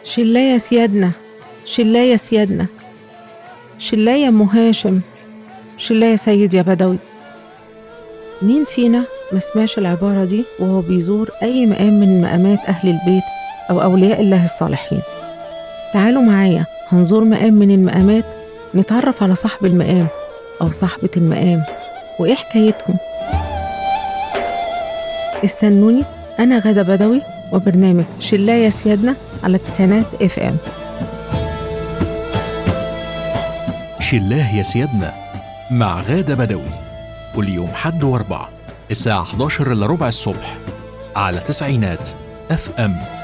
شلاية سيادنا، شلاية سيادنا، شلاية أم هاشم، شلاية سيد يا بدوي. مين فينا ما سمعش العبارة دي وهو بيزور أي مقام من مقامات أهل البيت أو أولياء الله الصالحين؟ تعالوا معايا هنزور مقام من المقامات، نتعرف على صاحب المقام أو صاحبة المقام وإيه حكايتهم. استنوني، أنا غادة بدوي وبرنامج شلاية سيادنا على 90 FM. شلاه يا سيادنا مع غادة بدوي، كل يوم حد واربع الساعة 11 إلا ربع الصبح على 90 FM.